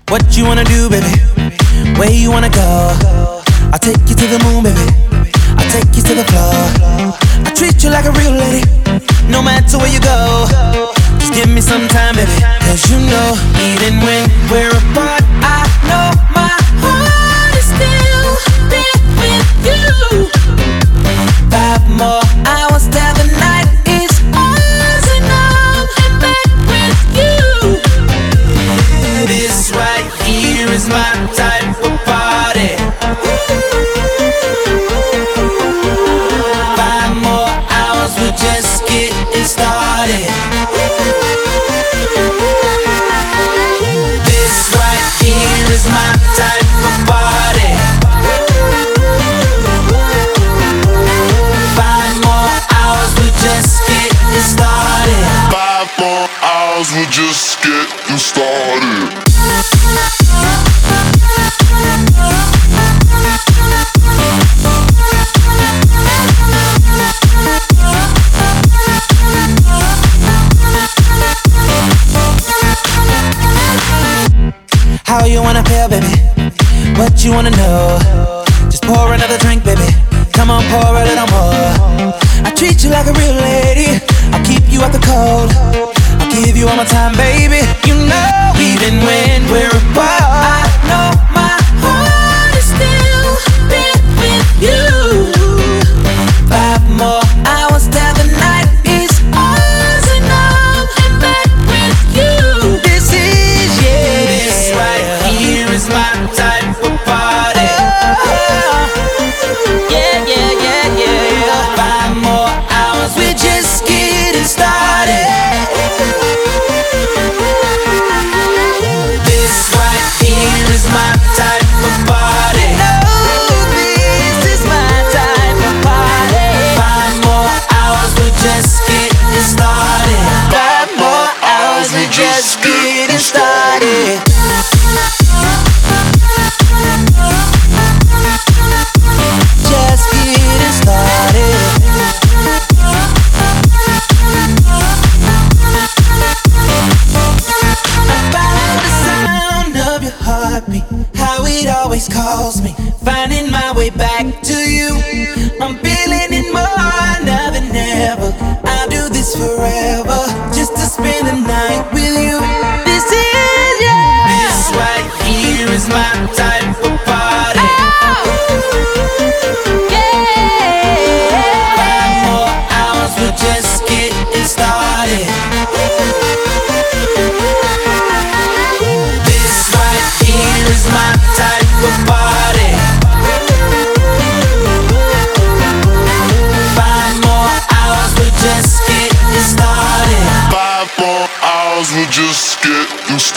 What you wanna do, baby? Where you wanna go? I'll take you to the moon, baby. I'll take you to the floor. I treat you like a real lady, no matter where you go. Just give me some time, baby. Cause you know, even when we're apart, I know my heart is still there with you. 5 more hours till the night is ours, and I'm back with you. This right here is my type of party. 5 more hours, we're just getting started. This right here is my type of party. 5 more hours, we're just getting started. 5 more hours, we're just getting started. How you wanna feel, baby? What you wanna know? Just pour another drink, baby. Come on, pour a little more. I treat you like a real lady. I'll keep you out the cold. I'll give you all my time, baby. You know, even when we're apart, I know my heart is still there with you. 5 more hours till the night is ours, and I'm back with you. This is, yeah, this right here is my type of party. Yeah, yeah, yeah, yeah. 5 more hours, we're just getting started. This right here is my type of party. No, this is my type of party. 5 more hours, we're just getting started. 5 more hours, we're just getting started. Just getting started. I follow the sound of your heartbeat, how it always calls me, finding my way back to you. I'm feeling it more now than ever. I'll do this forever, just to spend the night with you. This is, yeah, this right here is my type of party. Yeah. 5 more hours, we're just getting started. This right here is my type of party. 5 more hours, we're just getting started. 5 more hours, we're just getting started.